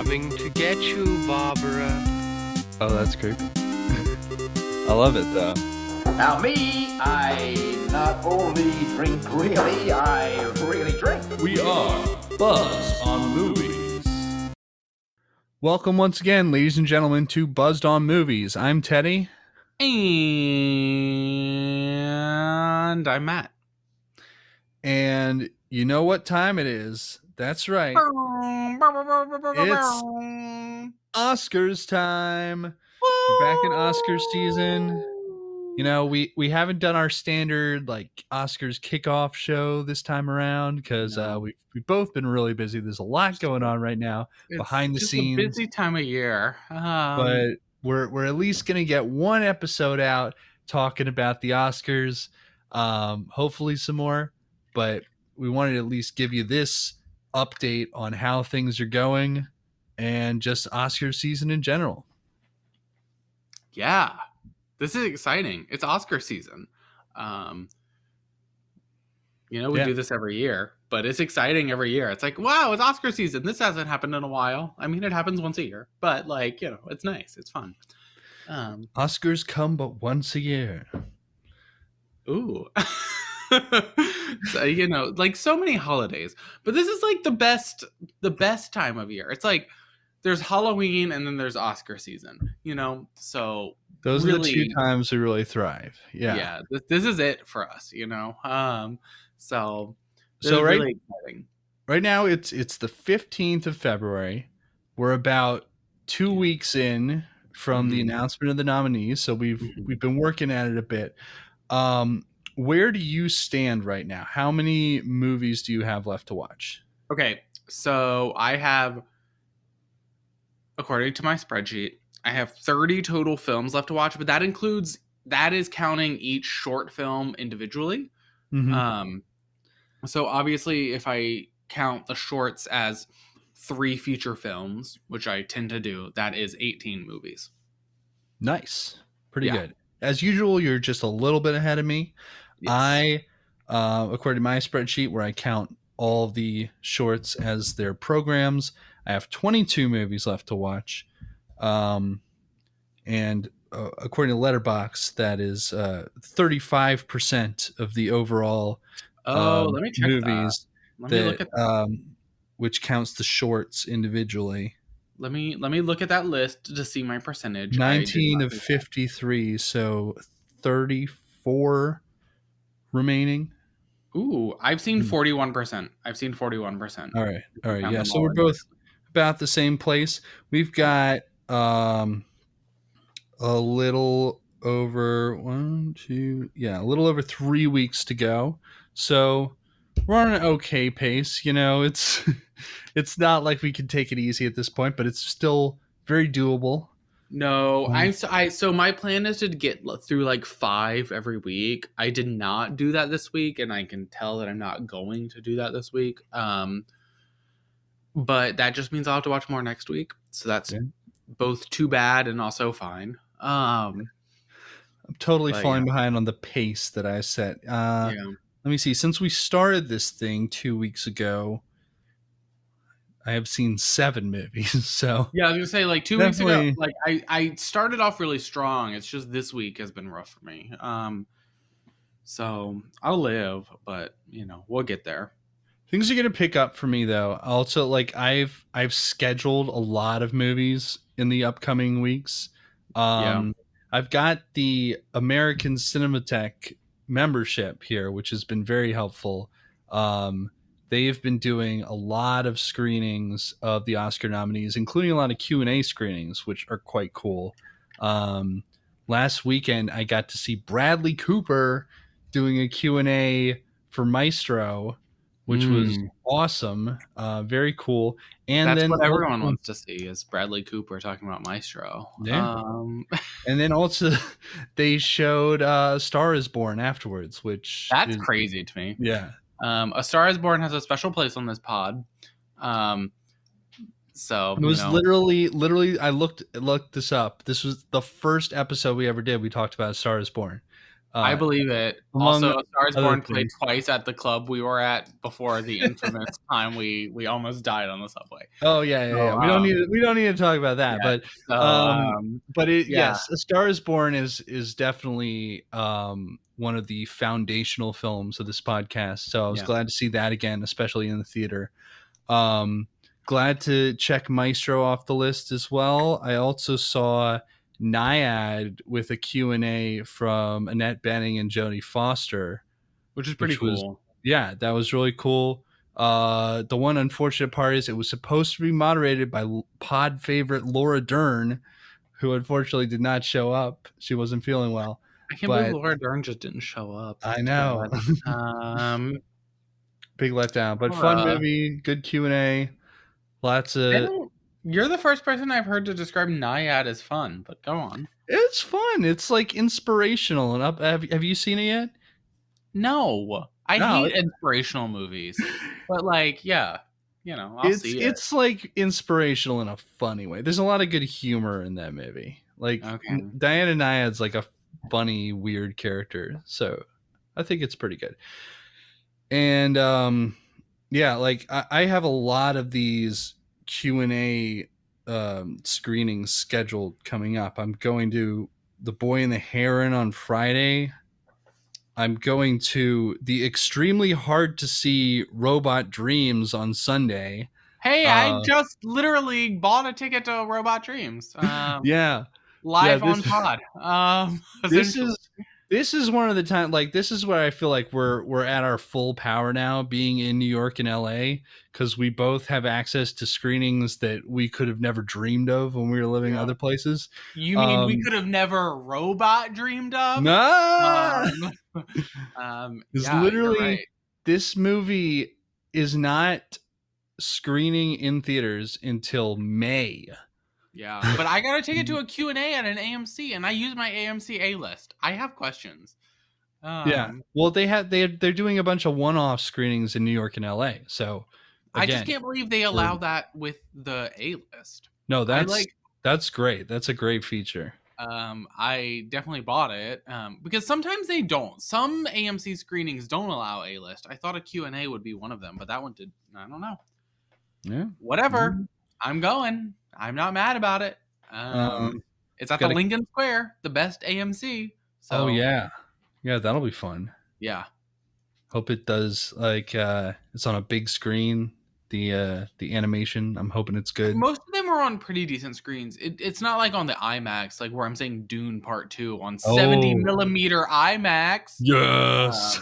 coming to get you, Barbara. Oh, that's creepy. I love it, though. Now me, I not only drink really, I really drink. We are Buzz on Movies. Welcome once again, ladies and gentlemen, to Buzzed on Movies. I'm Teddy. And I'm Matt. And you know what time it is. That's right. It's Oscars time. We're back in Oscars season. You know, we haven't done our standard like Oscars kickoff show this time around because we've both been really busy. There's a lot going on right now behind the scenes. It's a busy time of year. But we're at least gonna get one episode out talking about the Oscars. Hopefully some more, but we wanted to at least give you this update on how things are going and just Oscar season in general. Yeah. This is exciting. It's Oscar season. We do this every year, but it's exciting every year. It's like, wow, it's Oscar season. This hasn't happened in a while. I mean, it happens once a year, but it's nice. It's fun. Oscars come but once a year. Ooh. So, like so many holidays, but this is like the best time of year. It's like there's Halloween and then there's Oscar season, so those are the two times we really thrive. Yeah. This is it for us, so really exciting. Right now it's the 15th of February. We're about 2 weeks in from the announcement of the nominees, so we've been working at it a bit. Where do you stand right now? How many movies do you have left to watch? Okay, so I have, according to my spreadsheet, I have 30 total films left to watch, but that is counting each short film individually. Mm-hmm. So obviously, if I count the shorts as 3 feature films, which I tend to do, that is 18 movies. Nice. Pretty good. As usual, you're just a little bit ahead of me. Yes. I, according to my spreadsheet, where I count all of the shorts as their programs, I have 22 movies left to watch. And according to Letterboxd, that is 35% of the overall let me check movies which counts the shorts individually. Let me look at that list to see my percentage. 19 of 53, so 34 remaining. Ooh, I've seen 41%. I've seen 41%. All right. Yeah, so we're both about the same place. We've got a little over a little over 3 weeks to go. So we're on an okay pace. It's not like we can take it easy at this point, but it's still very doable. No, so my plan is to get through like 5 every week. I did not do that this week, and I can tell that I'm not going to do that this week. But that just means I'll have to watch more next week. So that's both too bad and also fine. I'm totally falling behind on the pace that I set. Let me see. Since we started this thing 2 weeks ago, I have seen 7 movies. So yeah, I was gonna say like 2 weeks ago, like I started off really strong. It's just this week has been rough for me. So I'll live, but we'll get there. Things are gonna pick up for me though. Also, like I've scheduled a lot of movies in the upcoming weeks. I've got the American Cinematheque membership here, which has been very helpful. They've been doing a lot of screenings of the Oscar nominees, including a lot of Q&A screenings, which are quite cool. Last weekend, I got to see Bradley Cooper doing a Q&A for Maestro, which was awesome. Very cool. And that's what everyone wants to see is Bradley Cooper talking about Maestro. Yeah. And then also they showed Star is Born afterwards, which that's crazy to me. Yeah. A Star is Born has a special place on this pod. So it was literally I looked this up. This was the first episode we ever did. We talked about A Star is Born. I believe it. Among Also, A Star Is other Born played things. twice at the club we were at before the infamous time we almost died on the subway. Oh yeah. So, We don't need to talk about that. yeah, But yeah. yes, A Star Is Born is definitely one of the foundational films of this podcast. So I was glad to see that again, especially in the theater. Glad to check Maestro off the list as well. I also saw Naiad with a Q&A from Annette Bening and Jodie Foster, which is pretty cool. That was really cool. The one unfortunate part is it was supposed to be moderated by pod favorite Laura Dern, who unfortunately did not show up. She wasn't feeling well. I can't believe Laura Dern just didn't show up. I know. Big letdown, but fun movie, good Q&A. Lots of... You're the first person I've heard to describe Naiad as fun, but go on. It's fun. It's like inspirational and up. Have you seen it yet? No. I hate inspirational movies. But like, yeah, I'll see it. It's like inspirational in a funny way. There's a lot of good humor in that movie. Like Diana Naiad's like a funny, weird character. So I think it's pretty good. And like I have a lot of these Q&A screenings scheduled coming up. I'm going to The Boy and the Heron on Friday. I'm going to the extremely hard to see Robot Dreams on Sunday. Hey, I just literally bought a ticket to Robot Dreams. Live on pod. This is one of the time, like, this is where I feel like we're at our full power now, being in New York and LA, because we both have access to screenings that we could have never dreamed of when we were living other places. You mean we could have never robot dreamed of? No. It's literally right. This movie is not screening in theaters until May. Yeah, but I got to take it to a Q&A at an AMC, and I use my AMC A-list. I have questions. Well, they're doing a bunch of one-off screenings in New York and LA. So again, I just can't believe they allow that with the A-list. No, that's great. That's a great feature. I definitely bought it because sometimes they don't. Some AMC screenings don't allow A-list. I thought a Q&A would be one of them, but that one did. I don't know. Yeah. Whatever. Mm-hmm. I'm going. I'm not mad about it. It's at the Lincoln Square, the best AMC. So. Oh yeah, that'll be fun. Yeah, hope it does. Like it's on a big screen. The animation, I'm hoping it's good. Most of them are on pretty decent screens. It's not like on the IMAX, like where I'm saying Dune Part 2 on 70 millimeter IMAX. Yes.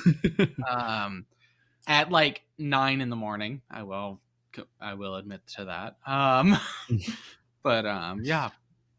At like 9 a.m. I will admit to that. But yeah,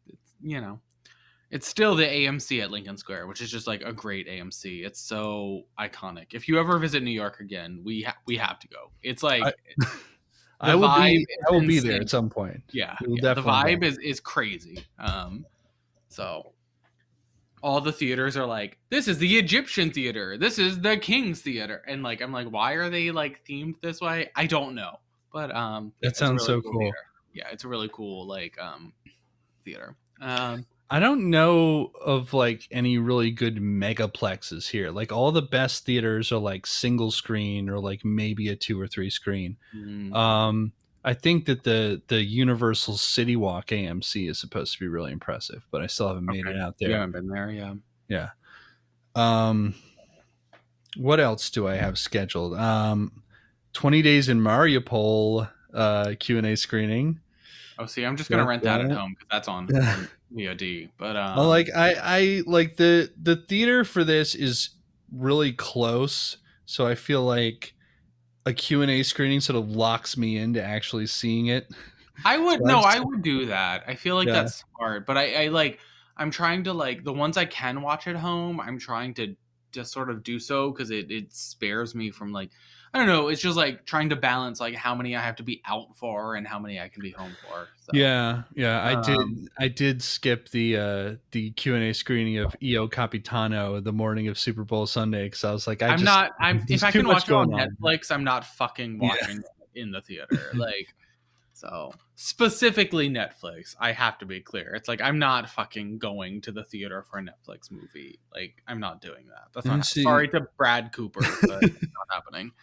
it's still the AMC at Lincoln Square, which is just like a great AMC. It's so iconic. If you ever visit New York again, we have to go. It's like I will be there at some point. Yeah, the vibe is crazy. So all the theaters are like, this is the Egyptian theater, this is the King's theater, and like I'm like, why are they like themed this way? I don't know. But that sounds really so cool. Theater. Yeah, it's a really cool like theater. I don't know of like any really good megaplexes here. Like all the best theaters are like single screen or like maybe a 2 or 3 screen. I think that the Universal City Walk AMC is supposed to be really impressive, but I still haven't made it out there. You haven't been there, yeah. Yeah. What else do I have scheduled? 20 Days in Mariupol Q&A screening. Oh, see, I'm just gonna rent that at home because that's on VOD. But I like the theater for this is really close, so I feel like a Q&A screening sort of locks me into actually seeing it. I would do that. I feel like that's smart, but I'm trying to like the ones I can watch at home. I'm trying to just sort of do so because it spares me from like. I don't know. It's just like trying to balance like how many I have to be out for and how many I can be home for. So. Yeah. I did skip the Q&A screening of Io Capitano the morning of Super Bowl Sunday because I was like, if I can watch it on Netflix, I'm not fucking watching it in the theater. Like, So specifically Netflix, I have to be clear. It's like I'm not fucking going to the theater for a Netflix movie. Like I'm not doing that. That's not. Sorry to Brad Cooper, but it's not happening.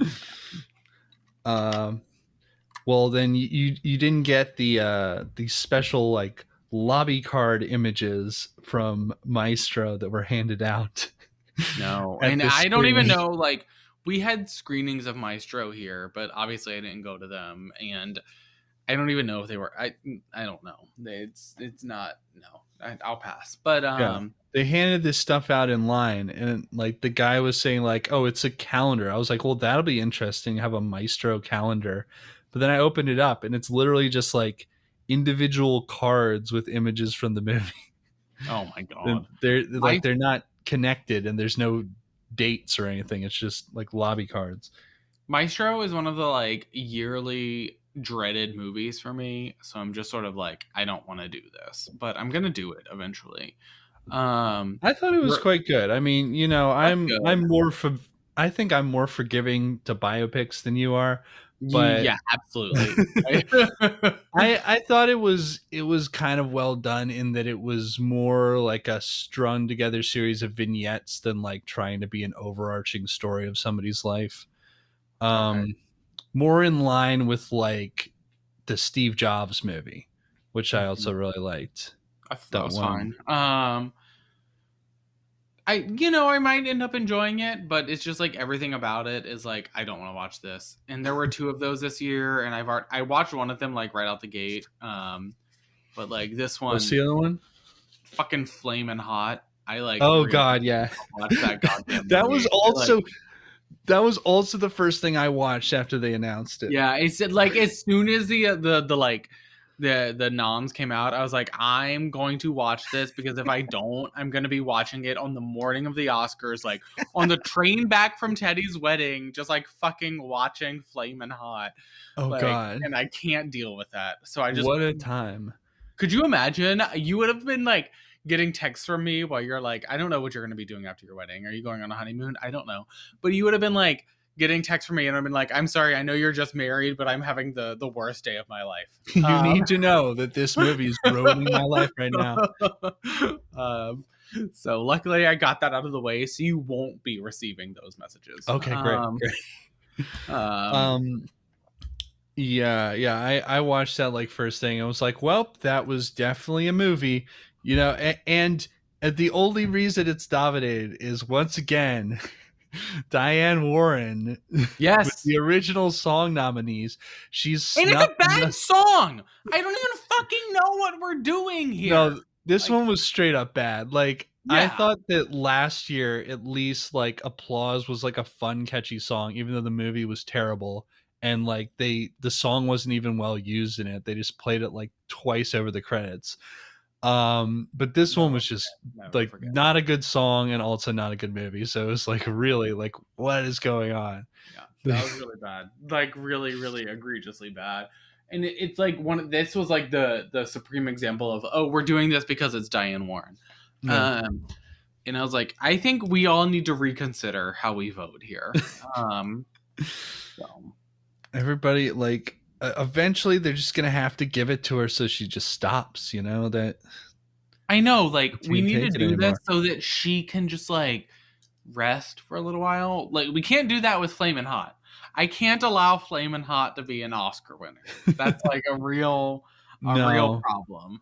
Well, then you didn't get the special like lobby card images from Maestro that were handed out. No, and I don't even know. Like we had screenings of Maestro here, but obviously I didn't go to them, and I don't even know if they were. I don't know. It's not. No, I'll pass. But they handed this stuff out in line, and like the guy was saying like, oh, it's a calendar. I was like, well, that'll be interesting. Have a Maestro calendar. But then I opened it up, and it's literally just like individual cards with images from the movie. Oh my god! They're not connected, and there's no dates or anything. It's just like lobby cards. Maestro is one of the like yearly dreaded movies for me, so I'm just sort of like, I don't want to do this, but I'm gonna do it eventually. I thought it was quite good. I mean, you know, I think I'm more forgiving to biopics than you are. But yeah, absolutely. I thought it was kind of well done in that it was more like a strung together series of vignettes than like trying to be an overarching story of somebody's life. More in line with like the Steve Jobs movie, which I also really liked. I thought that was fine. I might end up enjoying it, but it's just like everything about it is like, I don't want to watch this. And there were 2 of those this year, and I watched one of them like right out the gate. But like this one, what's the other one? Fucking Flamin' Hot. I like. Oh really god, yeah. Watch that goddamn. That was also. Like, that was also the first thing I watched after they announced it. Yeah, it said like as soon as the noms came out, I was like, I'm going to watch this because if I don't, I'm going to be watching it on the morning of the Oscars, like on the train back from Teddy's wedding, just like fucking watching Flamin' Hot. Oh like, god, and I can't deal with that. So I just what a time. Could you imagine? You would have been like getting texts from me while you're like, I don't know what you're going to be doing after your wedding. Are you going on a honeymoon? I don't know. But you would have been like getting texts from me and I've been like, I'm sorry, I know you're just married, but I'm having the worst day of my life. You need to know that this movie is ruining my life right now. So luckily I got that out of the way, so you won't be receiving those messages. Okay, great. Yeah, I watched that like first thing. I was like, well, that was definitely a movie. You know, and the only reason it's dominated is once again Diane Warren. Yes, with the original song nominees. She's and it's a bad song. I don't even fucking know what we're doing here. No, this one was straight up bad. Like I thought that last year, at least like Applause was like a fun, catchy song, even though the movie was terrible. And like the song wasn't even well used in it. They just played it like twice over the credits. But this one was just not a good song and also not a good movie. So it was like really like, what is going on? Yeah, that was really bad. Like really, really egregiously bad. And it's like this was like the supreme example of, oh, we're doing this because it's Diane Warren. Yeah. And I was like, I think we all need to reconsider how we vote here. So. Everybody like, eventually they're just gonna have to give it to her so she just stops, you know. That I know, like we need to do this so that she can just like rest for a little while. Like we can't do that with Flamin' Hot. I can't allow Flamin' Hot to be an Oscar winner. That's like a real problem.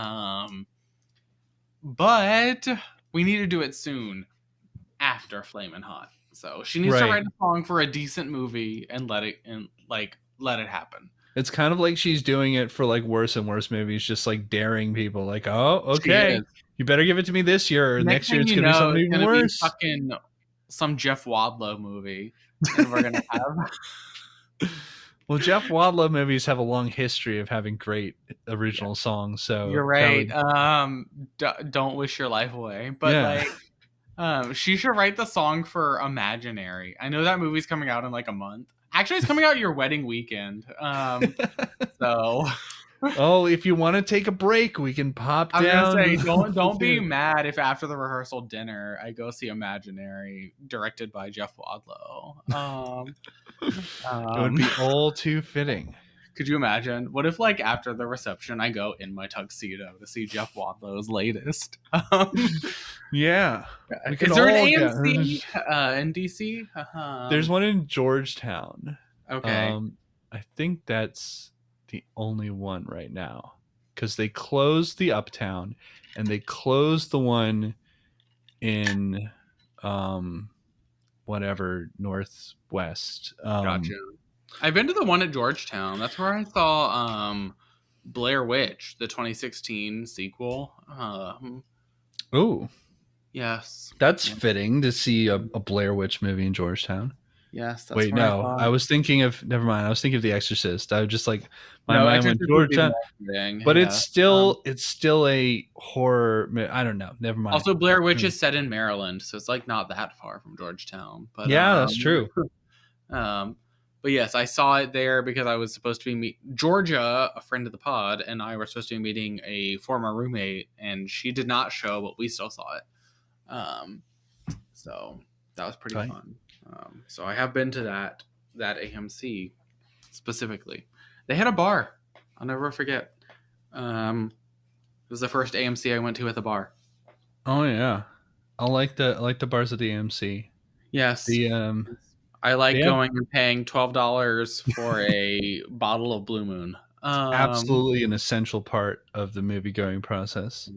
But we need to do it soon after Flamin' Hot. So she needs to write a song for a decent movie and let it happen. It's kind of like she's doing it for like worse and worse movies, just like daring people like, oh, okay, you better give it to me this year or next year it's going to be something even worse. Be fucking some Jeff Wadlow movie and we're going to have. Well, Jeff Wadlow movies have a long history of having great original songs. So you're right. Don't wish your life away. But she should write the song for Imaginary. I know that movie's coming out in like a month. Actually, it's coming out your wedding weekend. So, if you want to take a break, we can pop down. I was gonna say, don't be mad if after the rehearsal dinner I go see Imaginary, directed by Jeff Wadlow. It would be all too fitting. Could you imagine? What if, like, after the reception, I go in my tuxedo to see Jeff Wadlow's latest? Yeah. Is there an AMC in DC? There's one in Georgetown. Okay. I think that's the only one right now because they closed the Uptown and they closed the one in whatever Northwest. Gotcha. I've been to the one at Georgetown. That's where I saw Blair Witch, the 2016 sequel. Oh, yes. That's fitting to see a Blair Witch movie in Georgetown. Yes. That's Wait, no. I was thinking of never mind. I was thinking of The Exorcist. I was just like my mind went Georgetown, but it's still a horror. I don't know. Never mind. Also, Blair Witch is set in Maryland, so it's like not that far from Georgetown. But yeah, that's true. But yes, I saw it there because I was supposed to be Georgia, a friend of the pod, and I were supposed to be meeting a former roommate, and she did not show, but we still saw it. So that was pretty fun. So I have been to that AMC specifically. They had a bar. I'll never forget. It was the first AMC I went to at the bar. Oh yeah, I like the bars at the AMC. Yes. I like going and paying $12 for a bottle of Blue Moon. Absolutely an essential part of the movie going process.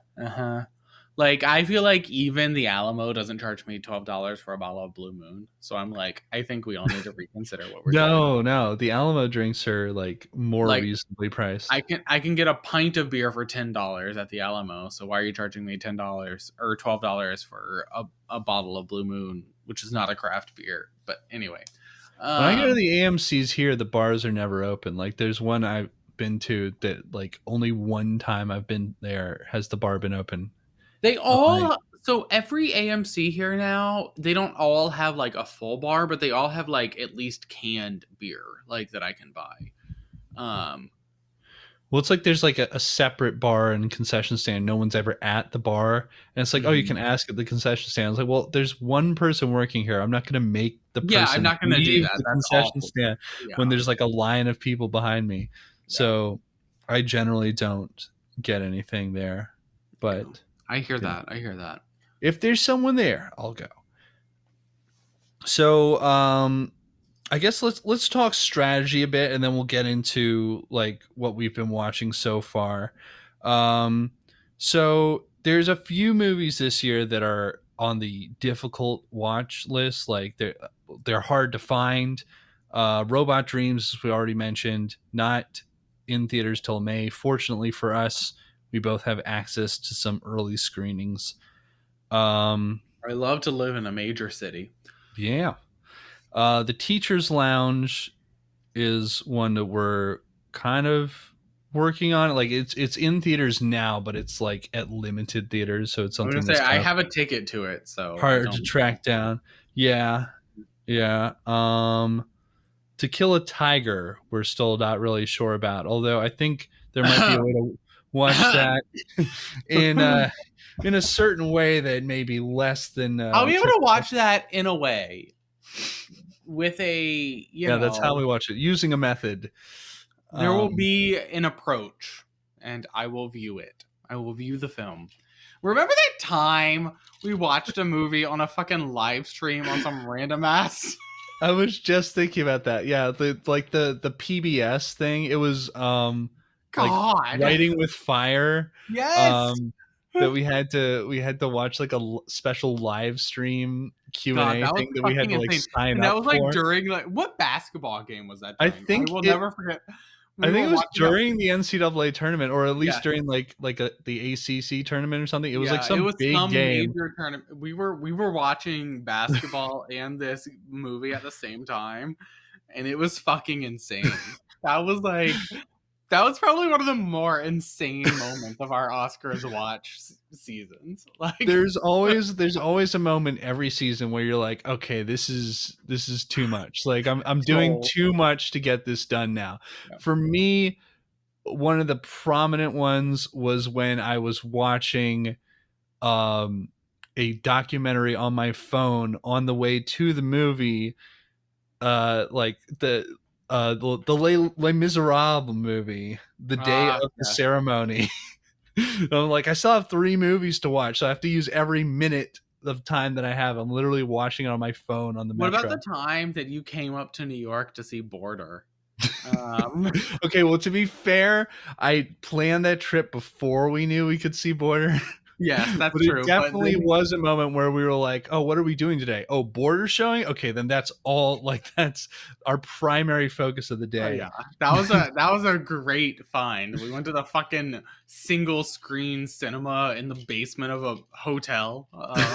Like, I feel like even the Alamo doesn't charge me $12 for a bottle of Blue Moon. So I'm like, I think we all need to reconsider what we're doing. No. The Alamo drinks are like more reasonably priced. I can get a pint of beer for $10 at the Alamo. So why are you charging me $10 or $12 for a bottle of Blue Moon, which is not a craft beer? But anyway. When I go to the AMCs here, the bars are never open. Like there's one I've been to that like only one time I've been there has the bar been open. They all so every AMC here now, they don't all have like a full bar, but they all have like at least canned beer like that I can buy. Well, it's like there's like a separate bar and concession stand. No one's ever at the bar, and it's like, oh, you can ask at the concession stand. It's like, well, there's one person working here. I'm not going to make the person. I'm not going to do that. The concession stand when there's like a line of people behind me. So I generally don't get anything there, but. I hear that. If there's someone there, I'll go. So, I guess let's talk strategy a bit, and then we'll get into like what we've been watching so far. So there's a few movies this year that are on the difficult watch list. Like they're hard to find. Robot Dreams, as we already mentioned, not in theaters till May. Fortunately for us, we both have access to some early screenings. I love to live in a major city. Yeah. The Teacher's Lounge is one that we're kind of working on. Like it's in theaters now, but it's like at limited theaters, so it's something that's I have a ticket to it, so hard to track down. Yeah. To Kill a Tiger, we're still not really sure about. Although I think there might be a way to watch that in a certain way that may be less than. I'll be able to watch that in a way with a that's how we watch it, using a method. There will be an approach, and I will view it. I will view the film. Remember that time we watched a movie on a fucking live stream on some random ass? I was just thinking about that. Yeah, the PBS thing. It was like Writing with Fire. Yes. That we had to watch like a special live stream Q&A thing that we had to like sign up for. That was like during like what basketball game was that? I think we'll never forget. I think it was during the NCAA tournament, or at least during like the ACC tournament or something. It was like some big game. Major tournament. We were watching basketball and this movie at the same time, and it was fucking insane. That was probably one of the more insane moments of our Oscars watch seasons. Like there's always a moment every season where you're like, okay, this is too much. Like I'm doing too much to get this done now. Yeah. For me, one of the prominent ones was when I was watching a documentary on my phone on the way to the movie. Like Les Miserables movie, the day of the ceremony. I'm like, I still have 3 movies to watch, so I have to use every minute of time that I have. I'm literally watching it on my phone on the What metro. about the time that you came up to New York to see Border? Okay, well, to be fair, I planned that trip before we knew we could see Border. Yes, that's but true. It definitely was a moment where we were like, oh, what are we doing today? Oh, Border showing? Okay, then that's all, like, that's our primary focus of the day. Oh, yeah, that was a great find. We went to the fucking single screen cinema in the basement of a hotel.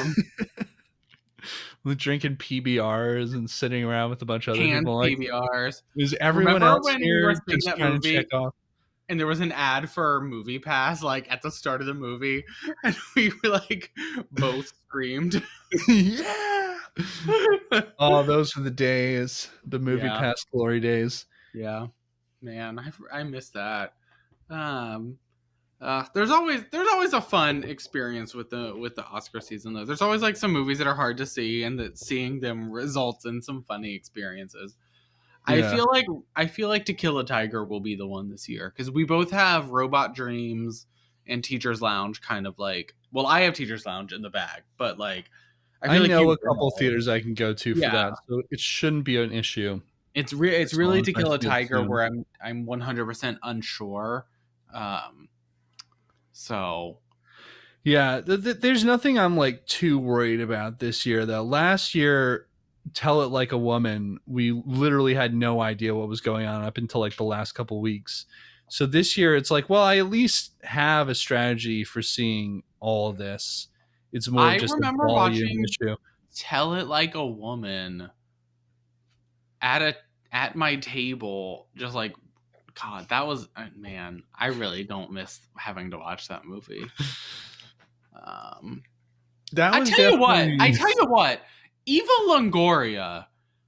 We're drinking PBRs and sitting around with a bunch of other people. Like, PBRs. Is everyone else here just trying to check off? And there was an ad for Movie Pass, like at the start of the movie, and we were like both screamed. Yeah. Oh, those were the days, the Movie Pass glory days. Yeah, man, I miss that. There's always a fun experience with the Oscar season though. There's always like some movies that are hard to see, and that seeing them results in some funny experiences. Yeah. I feel like To Kill a Tiger will be the one this year, because we both have Robot Dreams and Teacher's Lounge kind of like. Well, I have Teacher's Lounge in the bag, but like I know a couple theaters I can go to for that, so it shouldn't be an issue. It's really To Kill a Tiger where I'm 100% unsure. So yeah, there's nothing I'm like too worried about this year though. Last year, Tell It Like a Woman, we literally had no idea what was going on up until like the last couple weeks. So this year it's like, well, I at least have a strategy for seeing all of this. It's more just a volume issue. Tell It Like a Woman at my table, just like, God, that was, man, I really don't miss having to watch that movie. I tell you what, Eva Longoria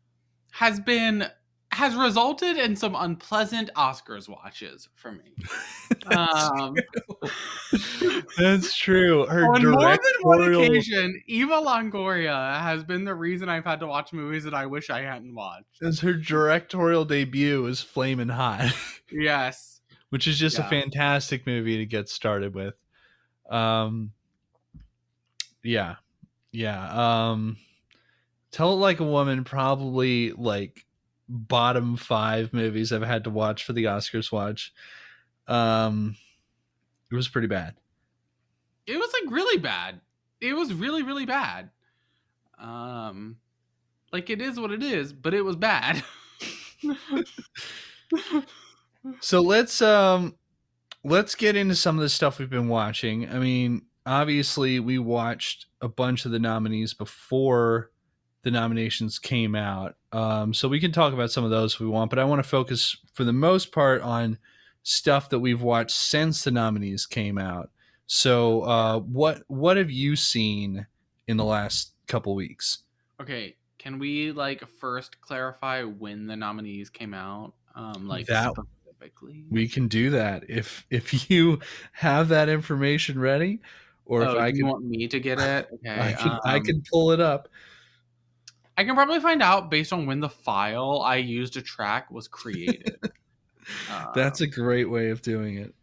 has resulted in some unpleasant Oscars watches for me. That's true. On more than one occasion, Eva Longoria has been the reason I've had to watch movies that I wish I hadn't watched. As her directorial debut is Flamin' Hot. Yes. Which is just a fantastic movie to get started with. Yeah. Tell It Like a Woman, probably like bottom 5 movies I've had to watch for the Oscars watch. It was pretty bad. It was like really bad. It was really, really bad. Like it is what it is, but it was bad. So let's get into some of the stuff we've been watching. I mean, obviously we watched a bunch of the nominees before the nominations came out. So we can talk about some of those if we want, but I want to focus for the most part on stuff that we've watched since the nominees came out. So what have you seen in the last couple weeks? Okay, can we like first clarify when the nominees came out? Like that specifically, we can do that if you have that information ready, or if you want me to get it. Okay, I can pull it up. I can probably find out based on when the file I used to track was created. That's a great way of doing it.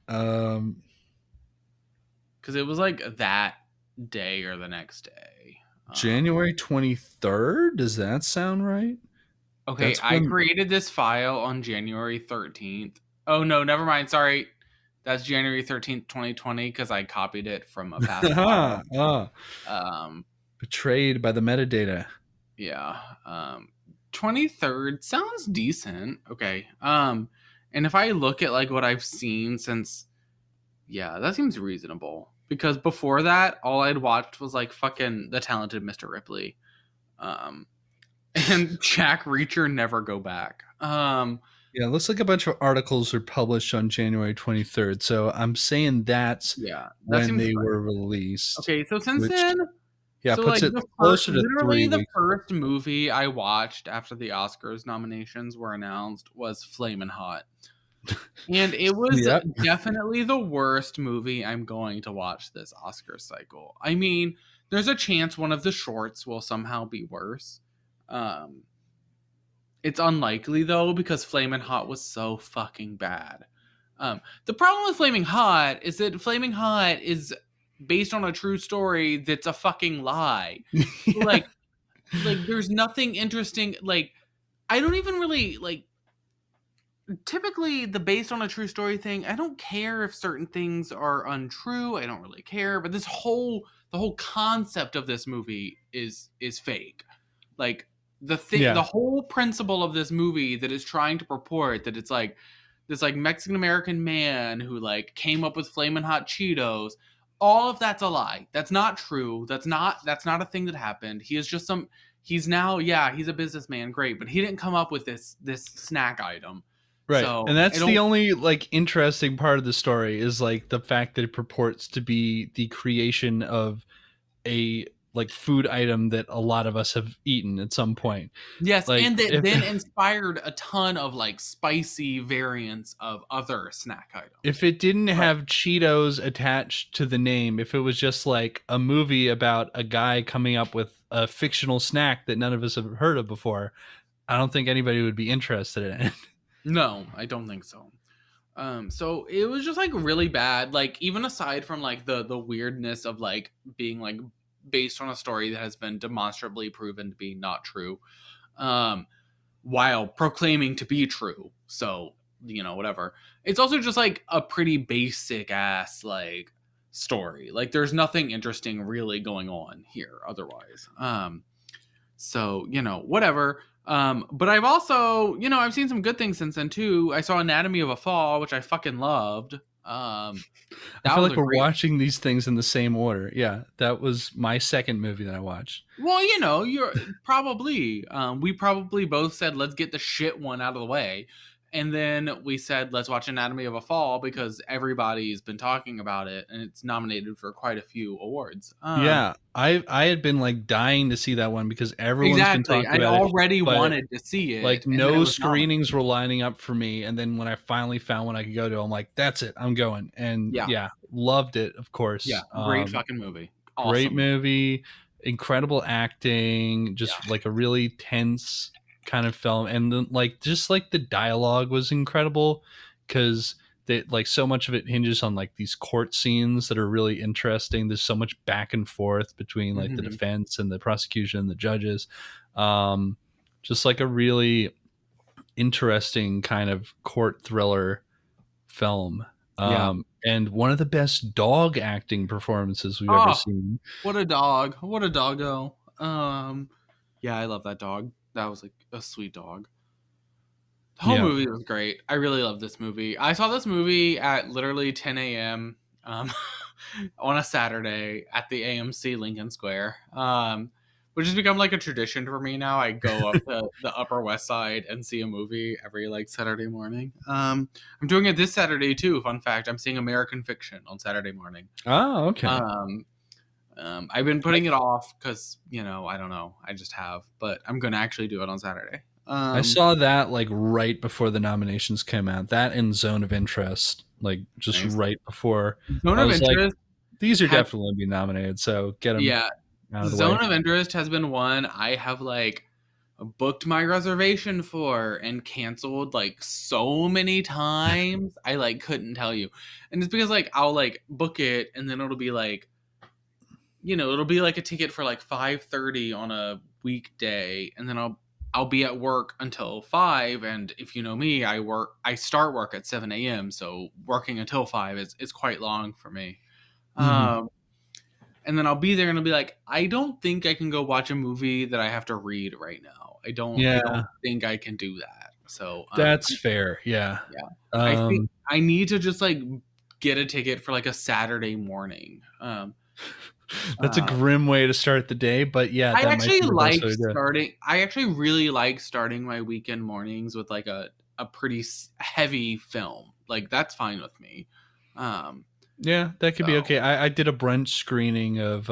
Because it was like that day or the next day. January 23rd? Does that sound right? Okay, I created this file on January 13th. Oh, no, never mind. Sorry. That's January 13th, 2020, because I copied it from a past file. Betrayed by the metadata. Yeah. 23rd sounds decent. Okay. And if I look at like what I've seen since, yeah, that seems reasonable. Because before that, all I'd watched was like fucking The Talented Mr. Ripley. And Jack Reacher Never Go Back. Yeah, it looks like a bunch of articles were published on January 23rd. So I'm saying that's when they were released. Okay, so since then... Yeah, so puts like it closer to literally 3 weeks. The first movie I watched after the Oscars nominations were announced was Flamin' Hot. And it was definitely the worst movie I'm going to watch this Oscar cycle. I mean, there's a chance one of the shorts will somehow be worse. It's unlikely though, because Flamin' Hot was so fucking bad. The problem with Flaming Hot is that Flaming Hot is based on a true story that's a fucking lie. Yeah. Like there's nothing interesting. Like, I don't even really like. Typically, the based on a true story thing, I don't care if certain things are untrue. I don't really care. But the whole concept of this movie is fake. Like the whole principle of this movie that is trying to purport that it's like this like Mexican American man who like came up with Flamin' Hot Cheetos. All of that's a lie. That's not true. That's not a thing that happened. He is just he's a businessman, great, but he didn't come up with this snack item. Right. So, and that's the only like interesting part of the story is like the fact that it purports to be the creation of a like food item that a lot of us have eaten at some point. Yes, like, and that then inspired a ton of like spicy variants of other snack items. If it didn't have Cheetos attached to the name, if it was just like a movie about a guy coming up with a fictional snack that none of us have heard of before, I don't think anybody would be interested in it. No, I don't think so. So it was just like really bad. Like, even aside from like the weirdness of like being like based on a story that has been demonstrably proven to be not true, while proclaiming to be true. So, you know, whatever. It's also just like a pretty basic ass like story. Like, there's nothing interesting really going on here otherwise. So, you know, whatever. But I've also, you know, I've seen some good things since then too. I saw Anatomy of a Fall, which I fucking loved. I feel like we're watching these things in the same order. Yeah, that was my second movie that I watched. Well, you know, you're probably, we probably both said, let's get the shit one out of the way. And then we said, let's watch Anatomy of a Fall because everybody's been talking about it and it's nominated for quite a few awards. Yeah, I had been like dying to see that one because everyone's been talking about it. I already wanted to see it. Like, no screenings were lining up for me. And then when I finally found one I could go to, I'm like, that's it, I'm going. And yeah loved it, of course. Yeah, great fucking movie. Awesome. Great movie, incredible acting, just like a really tense kind of film, and then like just like the dialogue was incredible because they like so much of it hinges on like these court scenes that are really interesting. There's so much back and forth between like the defense and the prosecution and the judges. Just like a really interesting kind of court thriller film. And one of the best dog acting performances we've ever seen. What a dog. What a doggo. Yeah, I love that dog. That was like a sweet dog. The whole movie was great. I really love this movie. I saw this movie at literally 10 a.m. On a Saturday at the AMC Lincoln Square, which has become like a tradition for me now. I go up to the Upper West Side and see a movie every like Saturday morning. I'm doing it this Saturday too. Fun fact: I'm seeing American Fiction on Saturday morning. Oh, okay. I've been putting it off because, you know, I don't know. I just have, but I'm going to actually do it on Saturday. I saw that like right before the nominations came out. That and Zone of Interest, like just right before. Zone of Interest. Like, these are definitely going to be nominated, so get them. Yeah. Out of the Zone way. of Interest has been one I have like booked my reservation for and canceled like so many times. I like couldn't tell you. And it's because like I'll like book it and then it'll be like, you know, it'll be like a ticket for like 5:30 on a weekday, and then I'll be at work until 5. And if you know me, I start work at 7 a.m. So working until 5 is quite long for me. And then I'll be there and I'll be like, I don't think I can go watch a movie that I have to read right now. I don't think I can do that. So that's fair. Yeah. I think I need to just like get a ticket for like a Saturday morning. That's a grim way to start the day, but yeah, I actually like starting. I actually really like starting my weekend mornings with like a pretty heavy film. Like, that's fine with me. Yeah, that could be okay. I did a brunch screening of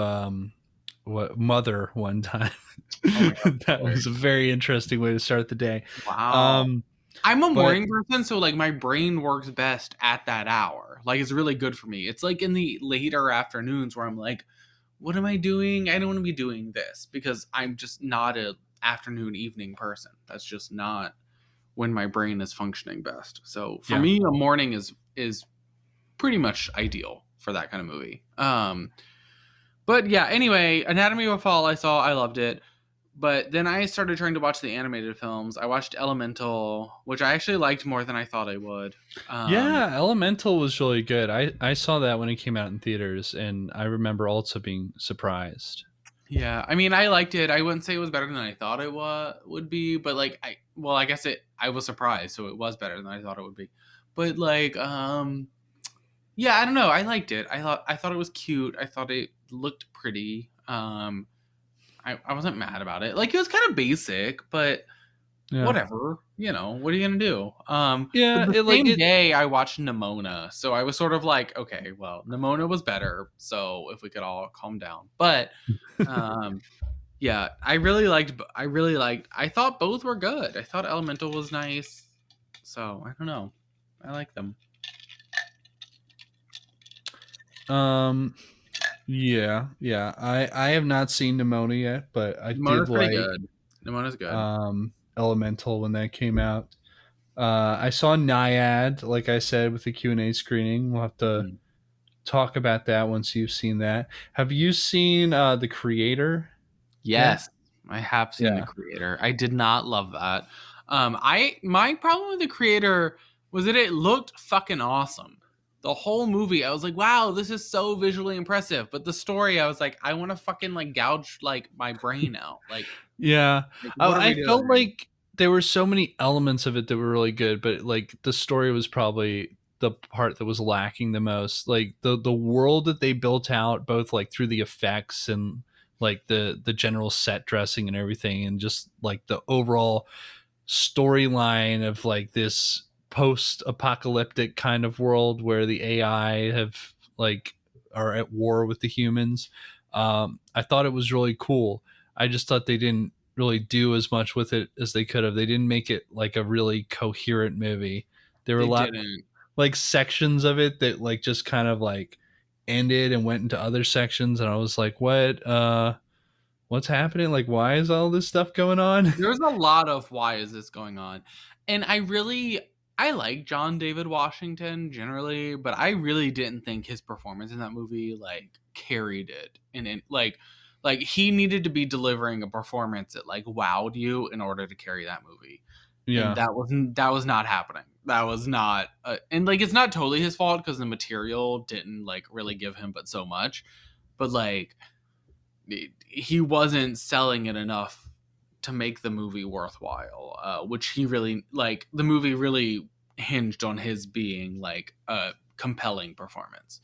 Mother one time. That was a very interesting way to start the day. Wow. I'm a morning person, so like my brain works best at that hour. Like, it's really good for me. It's like in the later afternoons where I'm like, what am I doing? I don't want to be doing this because I'm just not a afternoon, evening person. That's just not when my brain is functioning best. So for Yeah. me, a morning is pretty much ideal for that kind of movie. But yeah, anyway, Anatomy of a Fall I loved it. But then I started trying to watch the animated films. I watched Elemental, which I actually liked more than I thought I would. Yeah, Elemental was really good. I saw that when it came out in theaters, and I remember also being surprised. Yeah, I mean, I liked it. I wouldn't say it was better than I thought it would be, but like, I guess I was surprised, so it was better than I thought it would be. But like, yeah, I don't know. I liked it. I thought it was cute. I thought it looked pretty. I wasn't mad about it. Like, it was kind of basic, but whatever. You know, what are you gonna do? Yeah, the same day I watched Nimona, so I was sort of like, okay, well, Nimona was better, so if we could all calm down. But yeah, I really liked. I thought both were good. I thought Elemental was nice, so I don't know. I like them. Yeah. I have not seen Nimona yet, but I Nimona's did pretty like good. Nimona's good. Elemental when that came out. I saw Naiad, like I said, with the Q&A screening. We'll have to talk about that once you've seen that. Have you seen The Creator? Yes, I have seen The Creator. I did not love that. My problem with The Creator was that it looked fucking awesome. The whole movie, I was like, wow, this is so visually impressive. But the story, I was like, I want to fucking like gouge like my brain out. Like, yeah, I felt doing? like there were so many elements of it that were really good, but like the story was probably the part that was lacking the most. Like the world that they built out, both like through the effects and like the general set dressing and everything, and just like the overall storyline of like this post-apocalyptic kind of world where the AI have like are at war with the humans. I thought it was really cool. I just thought they didn't really do as much with it as they could have. They didn't make it like a really coherent movie. There were a lot like sections of it that like just kind of like ended and went into other sections, and I was like, what's happening? Like, why is all this stuff going on? There's a lot of why is this going on. And I like John David Washington generally, but I really didn't think his performance in that movie like carried it. And like he needed to be delivering a performance that like wowed you in order to carry that movie. Yeah, and that was not happening. That was not, and like it's not totally his fault because the material didn't like really give him but so much. But like he wasn't selling it enough to make the movie worthwhile, which he really like. The movie really hinged on his being like a compelling performance.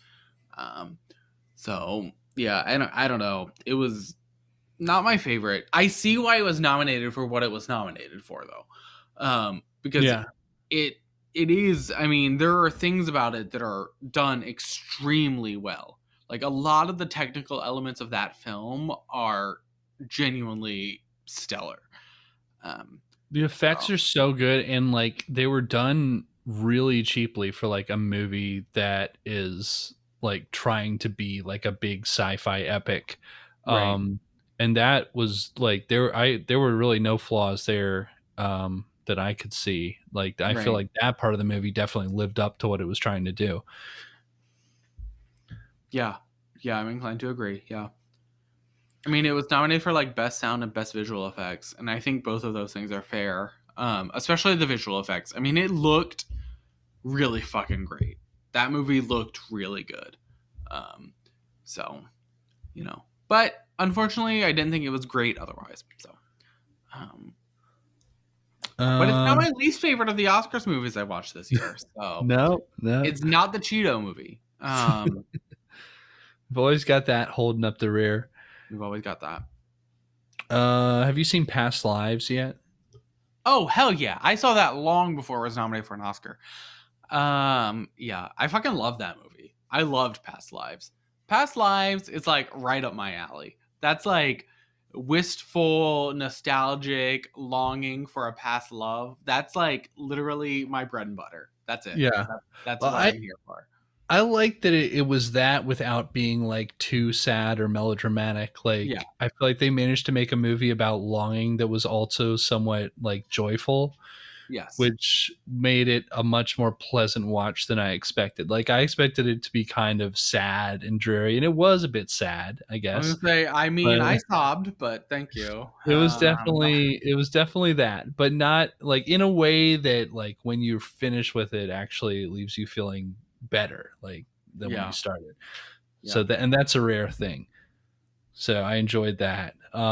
So yeah, I don't know. It was not my favorite. I see why it was nominated for what it was nominated for though, because it is. I mean, there are things about it that are done extremely well. Like a lot of the technical elements of that film are genuinely stellar. The effects are so good, and like they were done really cheaply for like a movie that is like trying to be like a big sci-fi epic. Right. And that was like there were really no flaws there that I could see. Like I feel like that part of the movie definitely lived up to what it was trying to do. Yeah, I'm inclined to agree. Yeah. I mean, it was nominated for like best sound and best visual effects, and I think both of those things are fair. Especially the visual effects. I mean, it looked really fucking great. That movie looked really good. So, you know, but unfortunately, I didn't think it was great otherwise. So, but it's not my least favorite of the Oscars movies I watched this year. So no, it's not the Cheeto movie. We've always got that holding up the rear. We've always got that. Have you seen Past Lives yet? Oh, hell yeah. I saw that long before it was nominated for an Oscar. Yeah, I fucking love that movie. I loved Past Lives. Past Lives is like right up my alley. That's like wistful, nostalgic, longing for a past love. That's like literally my bread and butter. That's it. Yeah. That's what I'm here for. I like that it was that without being like too sad or melodramatic. Like Yeah. I feel like they managed to make a movie about longing that was also somewhat like joyful, Yes. which made it a much more pleasant watch than I expected. Like I expected it to be kind of sad and dreary, and it was a bit sad, I I was guess. gonna say, I mean, But I sobbed, but thank you. it was definitely that, but not like in a way that like when you finish with it actually leaves you feeling better like than when you Yeah. started. Yeah. And that's a rare thing. So I enjoyed that.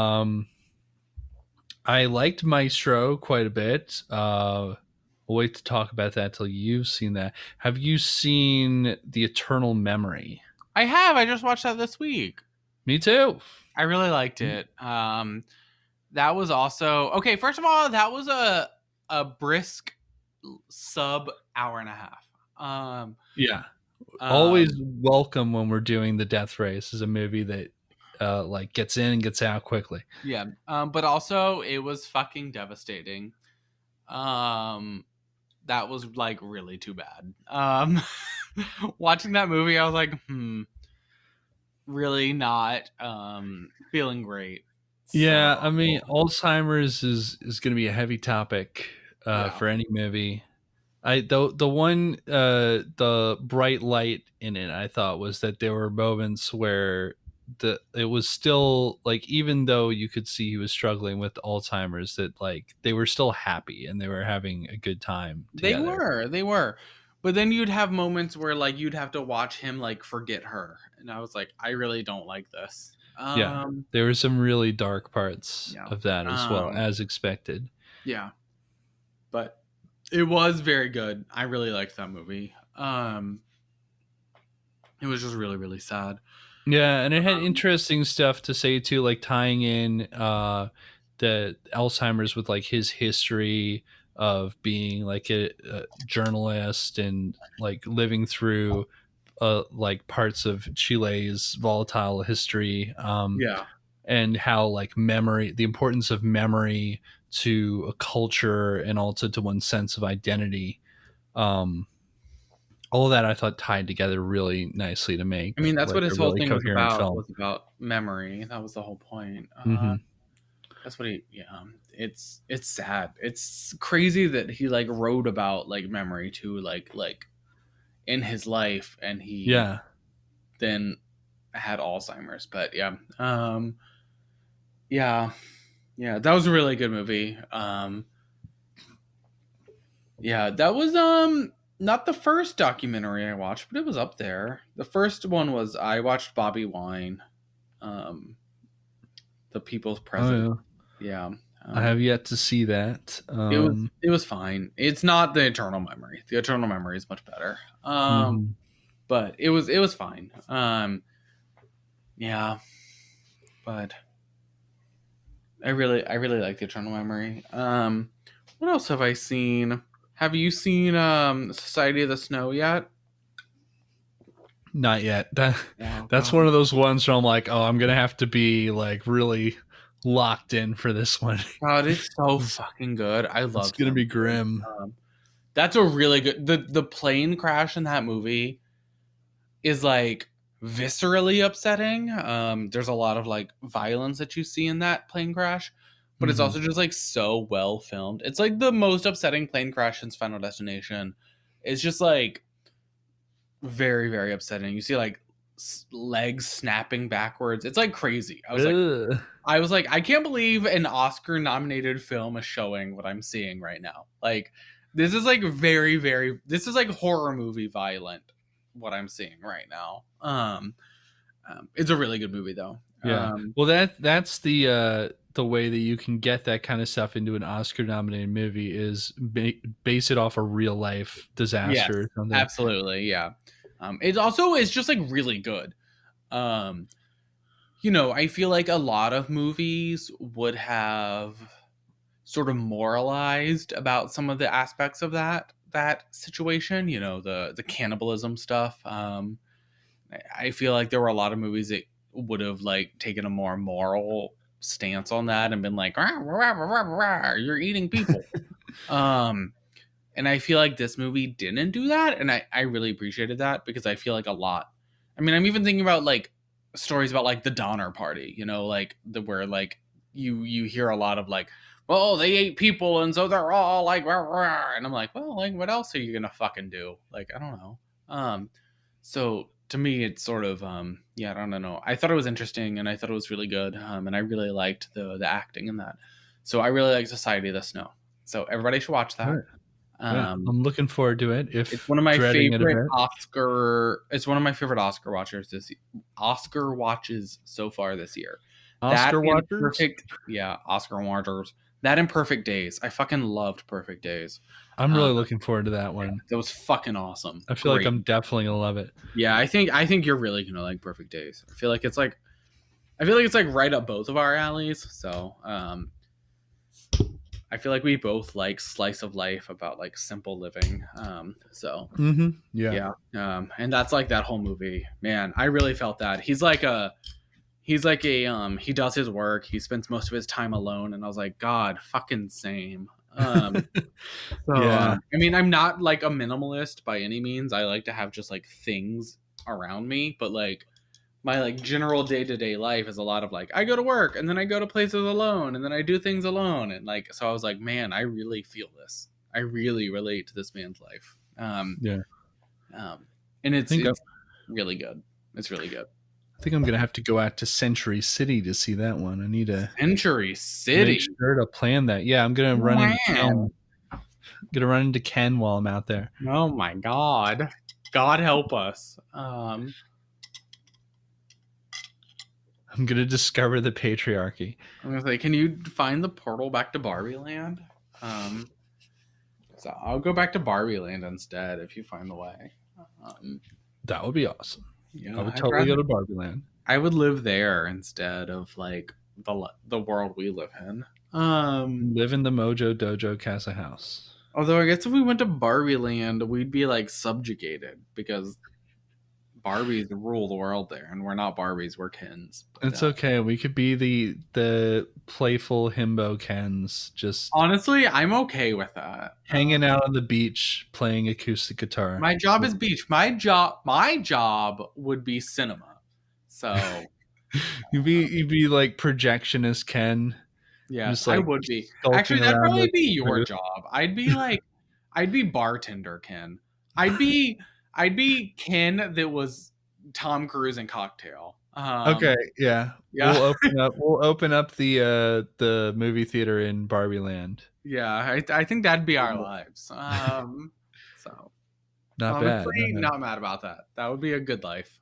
I liked Maestro quite a bit. We'll wait to talk about that till you've seen that. Have you seen The Eternal Memory? I have. I just watched that this week. Me too. I really liked it. That was also okay. First of all, that was a brisk sub hour and a half. Yeah. Always welcome when we're doing the Death Race is a movie that like gets in and gets out quickly. Yeah. But also it was fucking devastating. That was like really too bad. Watching that movie, I was like, really not feeling great. Yeah, I mean, Alzheimer's is going to be a heavy topic Yeah. for any movie. The bright light in it I thought was that there were moments where it was still like, even though you could see he was struggling with Alzheimer's, that like they were still happy and they were having a good time together. They were. But then you'd have moments where like you'd have to watch him like forget her. And I was like, I really don't like this. Yeah, there were some really dark parts of that as well, as expected. Yeah. But it was very good. I really liked that movie. It was just really, really sad. Yeah, and it had interesting stuff to say too, like tying in the Alzheimer's with like his history of being like a journalist and like living through like parts of Chile's volatile history. And how like memory, the importance of memory to a culture and also to one's sense of identity. All of that I thought tied together really nicely to make. I mean, that's like what his whole thing was about. film. Was about memory. That was the whole point. That's what it's sad. It's crazy that he like wrote about like memory too, like in his life, and he then had Alzheimer's. But yeah, that was a really good movie. Yeah, that was not the first documentary I watched, but it was up there. The first one was I watched Bobby Wine, The People's President. Yeah. I have yet to see that. It was fine. It's not The Eternal Memory. The Eternal Memory is much better. But it was fine. Yeah. But I really like The Eternal Memory. What else have I seen? Have you seen Society of the Snow yet? Not yet. That's one of those ones where I'm like, oh, I'm gonna have to be like really locked in for this one. God, it's so fucking good. I love. It's gonna be grim. That's a really good. The plane crash in that movie is like viscerally upsetting. There's a lot of like violence that you see in that plane crash. But it's also just like so well filmed. It's like the most upsetting plane crash since Final Destination. It's just like very, very upsetting. You see like legs snapping backwards. It's like crazy. I was like, I can't believe an Oscar-nominated film is showing what I'm seeing right now. Like, this is like very, very. This is like horror movie violent. What I'm seeing right now. It's a really good movie though. Yeah. Well, that's the way that you can get that kind of stuff into an Oscar-nominated movie is base it off a real life disaster or something. Absolutely, yeah. It also is just like really good. You know, I feel like a lot of movies would have sort of moralized about some of the aspects of that situation. You know, the cannibalism stuff. I feel like there were a lot of movies that would have like taken a more moral stance on that and been like, rah, rah, rah, rah, rah, you're eating people. And I feel like this movie didn't do that, and I really appreciated that, because I feel like a lot. I mean, I'm even thinking about like stories about like the Donner Party, you know, like where like you hear a lot of like, well, they ate people and so they're all like, rah, rah. And I'm like, well, like what else are you gonna fucking do? Like, I don't know. So to me, it's sort of yeah, I don't know. I thought it was interesting, and I thought it was really good, and I really liked the acting in that. So I really like Society of the Snow. So everybody should watch that. Right. Yeah, I'm looking forward to it. If It's one of my dreading it a favorite bit. Oscar. It's one of my favorite Oscar watches so far this year. Oscar and watchers? Perfect, yeah, Oscar watchers. That and Perfect Days. I fucking loved Perfect Days. I'm really looking forward to that one. That was fucking awesome. I feel like I'm definitely gonna love it. Yeah, I think you're really gonna like Perfect Days. I feel like it's like right up both of our alleys. So I feel like we both like slice of life about like simple living. So Yeah. and that's like that whole movie. Man, I really felt that. He does his work. He spends most of his time alone, and I was like, God, fucking same. So, Yeah. I mean, I'm not like a minimalist by any means. I like to have just like things around me, but like my like general day-to-day life is a lot of like I go to work and then I go to places alone and then I do things alone, and like so I was like, man, I really feel this. I really relate to this man's life. And it's really good. It's really good. I think I'm gonna have to go out to Century City to see that one. I need to Century City. make sure to plan that. Yeah, I'm gonna run into Ken. Gonna run into Ken while I'm out there. Oh my God. God help us. I'm gonna discover the patriarchy. I'm gonna say, can you find the portal back to Barbie Land? So I'll go back to Barbie Land instead if you find the way. That would be awesome. Yeah, I would totally go to Barbie Land. I would live there instead of like the world we live in. Live in the Mojo Dojo Casa House. Although I guess if we went to Barbie Land, we'd be like subjugated because Barbies rule the world there, and we're not Barbies, we're Kens. But, it's okay. We could be the playful himbo Kens, just honestly, I'm okay with that. hanging out on the beach playing acoustic guitar. My job is beach. My job would be cinema. So you'd be like projectionist Ken. Yeah, just, like, I would be. skulking Actually, that'd around probably with- be your job. I'd be bartender Ken. I'd be Ken that was Tom Cruise in Cocktail. Okay, yeah. Yeah. We'll open up the movie theater in Barbie Land. Yeah, I think that'd be our lives. So Not honestly, bad. not mad about that. That would be a good life.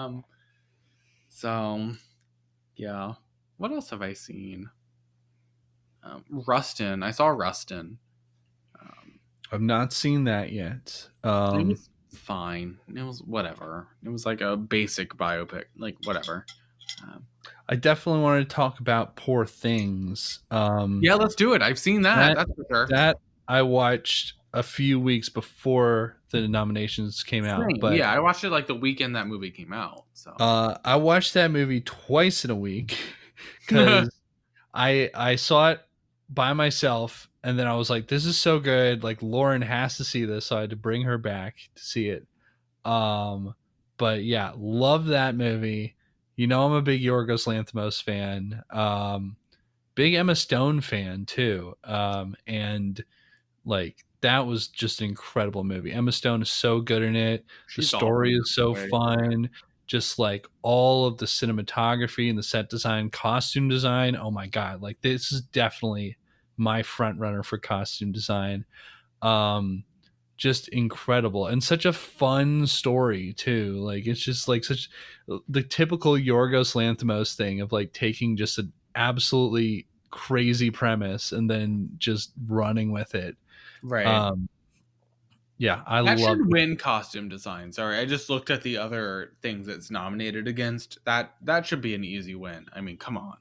So yeah. What else have I seen? Rustin. I saw Rustin. I've not seen that yet. It was fine. It was whatever. It was like a basic biopic, like whatever. I definitely wanted to talk about Poor Things. Yeah, let's do it. I've seen that. That's for sure. That I watched a few weeks before the nominations came out. But yeah, I watched it like the weekend that movie came out. So I watched that movie twice in a week because I saw it by myself, and then I was like, this is so good, like Lauren has to see this, so I had to bring her back to see it. But yeah, love that movie. You know, I'm a big Yorgos Lanthimos fan, big Emma Stone fan too, and like that was just an incredible movie. Emma Stone is so good in it. The story is so fun. Just like all of the cinematography and the set design, costume design. Oh my God. Like this is definitely my front runner for costume design. Just incredible. And such a fun story too. Like it's just like such the typical Yorgos Lanthimos thing of like taking just an absolutely crazy premise and then just running with it. Right. Yeah, that should win costume design. Sorry, I just looked at the other things it's nominated against. That should be an easy win. I mean, come on.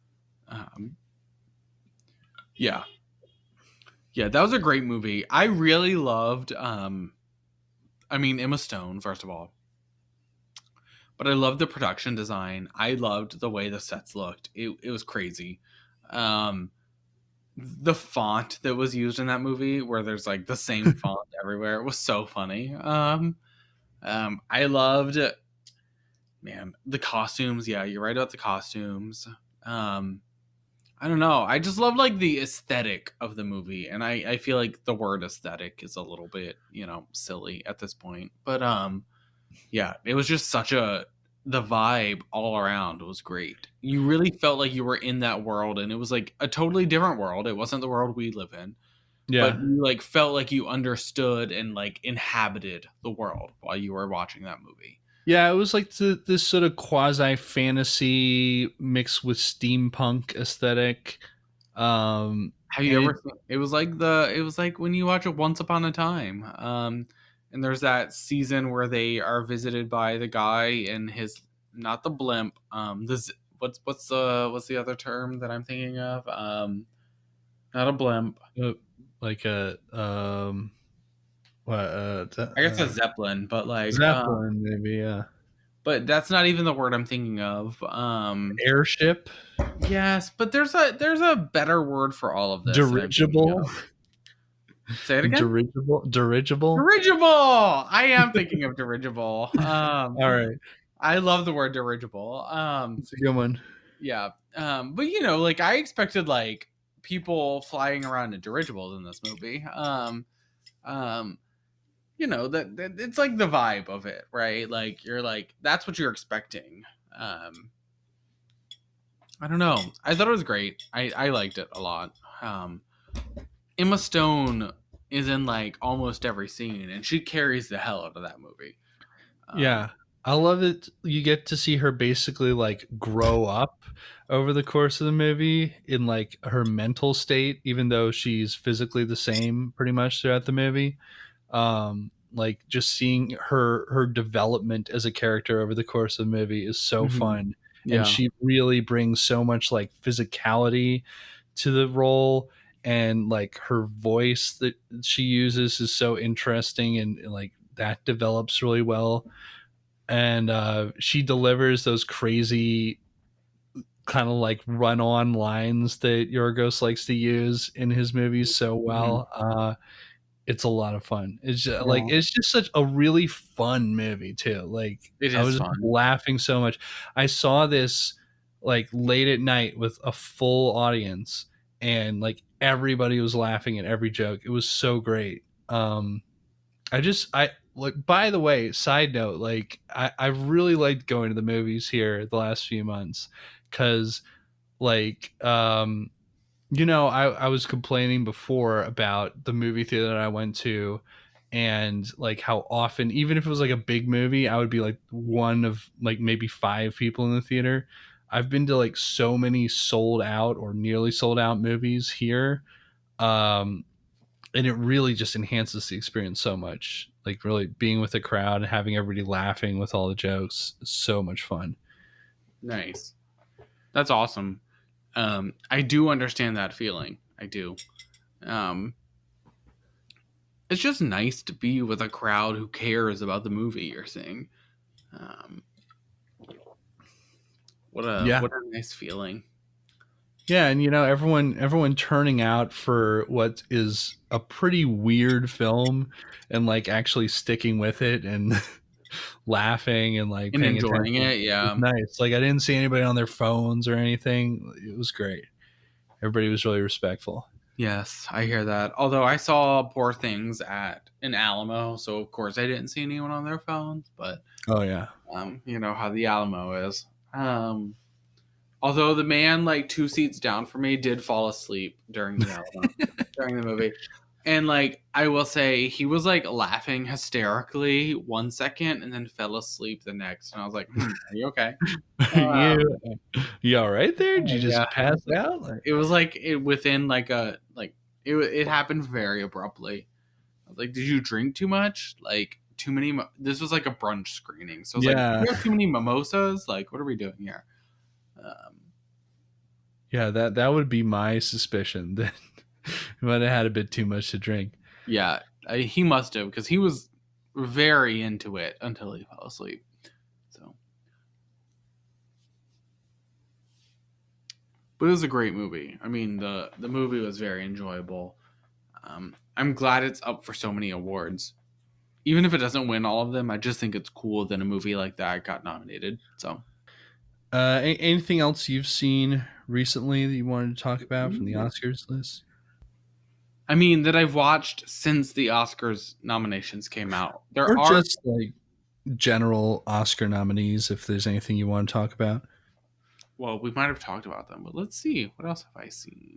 Yeah, that was a great movie. I really loved. I mean, Emma Stone first of all, but I loved the production design. I loved the way the sets looked. It was crazy. the font that was used in that movie, where there's like the same font everywhere, it was so funny. I loved, man, the costumes. Yeah, you're right about the costumes. I don't know. I just love like the aesthetic of the movie, and I feel like the word aesthetic is a little bit, silly at this point. But yeah, it was just the vibe all around was great. You really felt like you were in that world, and it was like a totally different world. It wasn't the world we live in, Yeah. but you like felt like you understood and like inhabited the world while you were watching that movie. Yeah, it was like this sort of quasi fantasy mixed with steampunk aesthetic. Have you ever seen, it was like when you watch it Once Upon a Time. And there's that season where they are visited by the guy and his, not the blimp, what's the other term that I'm thinking of? Not a blimp. Like a I guess a Zeppelin, but like Zeppelin, maybe, yeah. But that's not even the word I'm thinking of. Airship. Yes, but there's a better word for all of this. Dirigible. Say it again. Dirigible. Dirigible. I am thinking of dirigible. All right. I love the word dirigible. It's a good one. Yeah. But like I expected like people flying around in dirigibles in this movie. That it's like the vibe of it, right? Like you're like, that's what you're expecting. I don't know. I thought it was great. I liked it a lot. Emma Stone is in like almost every scene, and she carries the hell out of that movie. Yeah, I love it. You get to see her basically like grow up over the course of the movie in like her mental state, even though she's physically the same pretty much throughout the movie. Like just seeing her development as a character over the course of the movie is so fun. Yeah. And she really brings so much like physicality to the role, and like her voice that she uses is so interesting, and like that develops really well. And she delivers those crazy kind of like run-on lines that Yorgos likes to use in his movies so well. It's a lot of fun. It's just, like it's just such a really fun movie too. Like I was laughing so much. I saw this like late at night with a full audience, and like everybody was laughing at every joke. It was so great. I like, by the way, side note, like I really liked going to the movies here the last few months, because like I was complaining before about the movie theater that I went to, and like how often, even if it was like a big movie, I would be like one of like maybe 5 people in the theater. I've been to like so many sold out or nearly sold out movies here. And it really just enhances the experience so much. Like really being with the crowd and having everybody laughing with all the jokes is so much fun. Nice. That's awesome. I do understand that feeling. I do. It's just nice to be with a crowd who cares about the movie you're seeing. What a nice feeling. Yeah, and everyone turning out for what is a pretty weird film, and like actually sticking with it and laughing and like and enjoying it. Yeah, it nice. Like I didn't see anybody on their phones or anything. It was great. Everybody was really respectful. Yes, I hear that. Although I saw Poor Things in Alamo, so of course I didn't see anyone on their phones. But oh yeah, you know how the Alamo is. Although the man like 2 seats down from me did fall asleep during the movie. And like I will say, he was like laughing hysterically 1 second and then fell asleep the next. And I was like, are you okay? You all right there? Did you just pass out? It was like within like it happened very abruptly. I was like, did you drink too much? Like too many? This was like a brunch screening. So I was like, do you have too many mimosas? Like, what are we doing here? Yeah, that would be my suspicion, that he might have had a bit too much to drink. Yeah, he must have, because he was very into it until he fell asleep. But it was a great movie. I mean, the movie was very enjoyable. I'm glad it's up for so many awards. Even if it doesn't win all of them, I just think it's cool that a movie like that got nominated. So, anything else you've seen recently that you wanted to talk about from the Oscars list? I mean, that I've watched since the Oscars nominations came out. Or just like general Oscar nominees, if there's anything you want to talk about. Well, we might have talked about them, but let's see. What else have I seen?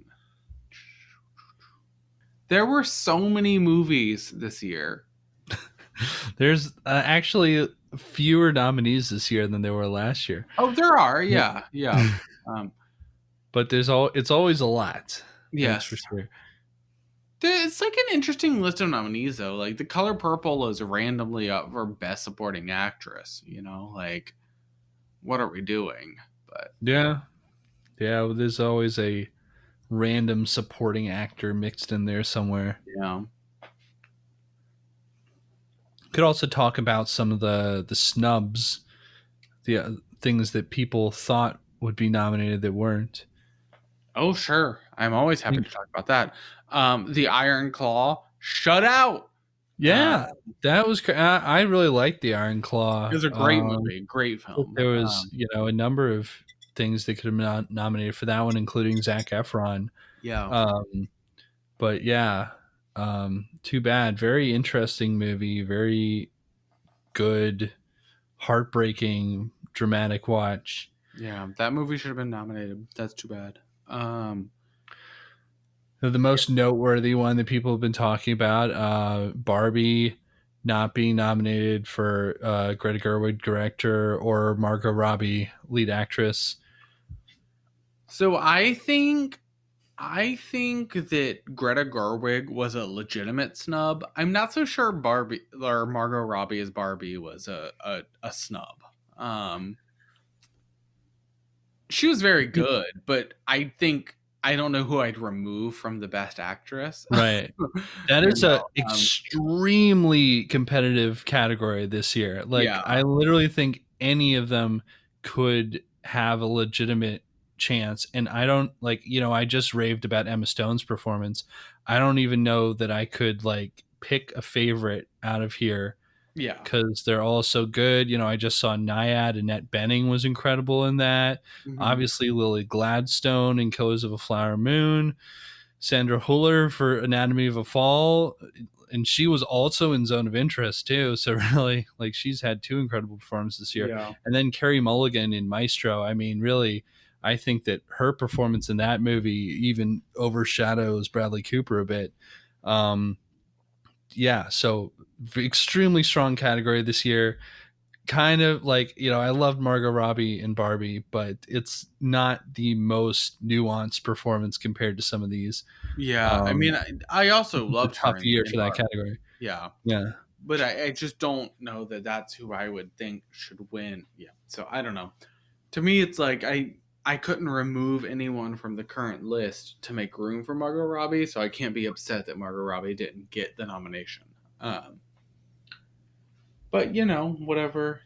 There were so many movies this year. There's actually fewer nominees this year than there were last year. Oh, there are. Yeah. But it's always a lot. Yes, for sure. It's like an interesting list of nominees, though. Like, The Color Purple is randomly up for Best Supporting Actress. You know, like, what are we doing? But yeah, well, there's always a random supporting actor mixed in there somewhere. Yeah. Could also talk about some of the snubs, the things that people thought would be nominated that weren't. Oh, sure. I'm always happy to talk about that. The Iron Claw, Shut Out. Yeah, that was. I really liked the Iron Claw. It was a great movie, great film. There was, a number of things that could have been nominated for that one, including Zac Efron. Yeah. But yeah, too bad. Very interesting movie. Very good, heartbreaking, dramatic watch. Yeah, that movie should have been nominated. That's too bad. The most noteworthy one that people have been talking about, Barbie not being nominated for Greta Gerwig director or Margot Robbie lead actress. So I think that Greta Gerwig was a legitimate snub. I'm not so sure Barbie or Margot Robbie as Barbie was a snub. She was very good, but I don't know who I'd remove from the Best Actress. Right. That is a extremely competitive category this year. Like, yeah. I literally think any of them could have a legitimate chance. And I don't I just raved about Emma Stone's performance. I don't even know that I could pick a favorite out of here. Yeah. Because they're all so good. I just saw Nyad. Annette Bening was incredible in that. Mm-hmm. Obviously, Lily Gladstone in Killers of a Flower Moon. Sandra Hüller for Anatomy of a Fall. And she was also in Zone of Interest, too. So really, she's had two incredible performances this year. Yeah. And then Carey Mulligan in Maestro. I mean, really, I think that her performance in that movie even overshadows Bradley Cooper a bit. Yeah, so extremely strong category this year. Kind of I loved Margot Robbie in Barbie, but it's not the most nuanced performance compared to some of these. Yeah, I mean, I also loved her. Tough year for that category. Yeah. But I just don't know that that's who I would think should win. Yeah, so I don't know. To me, it's I couldn't remove anyone from the current list to make room for Margot Robbie, so I can't be upset that Margot Robbie didn't get the nomination. But whatever,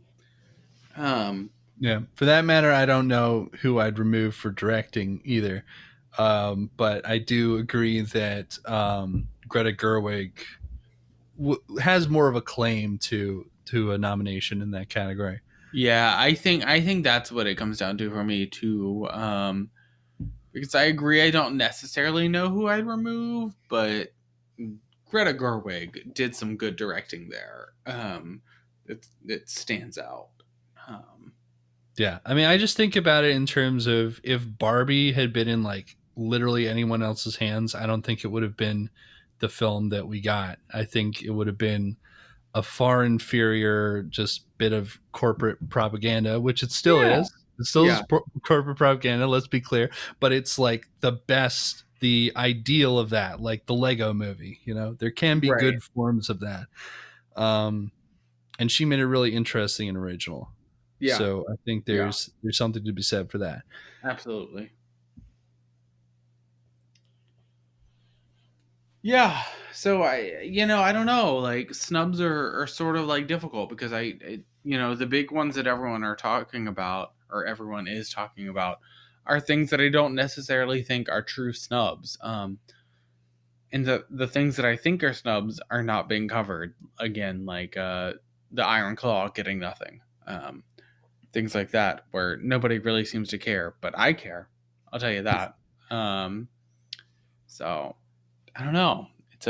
Yeah, for that matter, I don't know who I'd remove for directing either. But I do agree that Greta Gerwig has more of a claim to a nomination in that category. Yeah, I think that's what it comes down to for me too. Because I agree, I don't necessarily know who I'd remove, but Greta Gerwig did some good directing there. It stands out. Yeah, I mean, I just think about it in terms of if Barbie had been in literally anyone else's hands, I don't think it would have been the film that we got. I think it would have been a far inferior just bit of corporate propaganda, which it still is. It still is corporate propaganda, let's be clear. But it's the best, the ideal of that, the Lego movie. There can be good forms of that. And she made it really interesting and original. Yeah. So I think there's something to be said for that. Absolutely. Yeah. So I don't know, snubs are sort of difficult because the big ones that everyone is talking about are things that I don't necessarily think are true snubs. And the things that I think are snubs are not being covered. Again, like the Iron Claw getting nothing. Things like that, where nobody really seems to care, but I care. I'll tell you that. So I don't know. It's